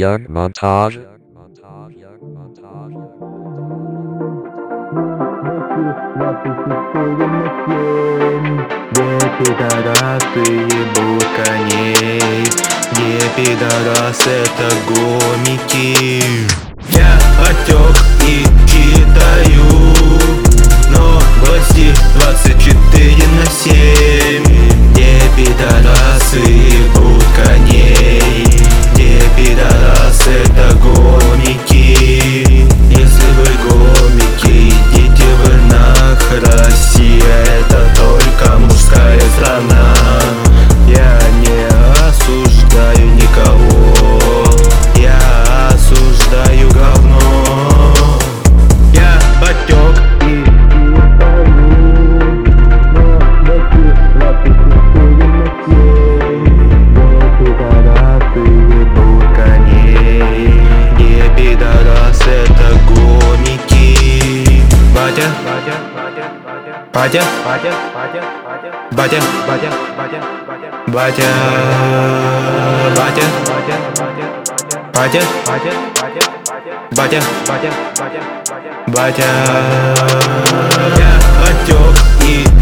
Montage. Где пидорасы ебут коней, где пидорасы это гомики. Я отек и читаю новости 24/7. Где пидорасы ебут коней, где пидорасы это гомики. Если вы гомики, идите вы нахуй. Россия это только мужская страна. Я не осуждаю никого, я осуждаю говно. Я потек и пидорасы ебут коней, не пидорасы это гомики. Батя, батя, батя, батя, батя, батя, батя, батя, батя, батя, батя, батя, батя, батя. Я отек и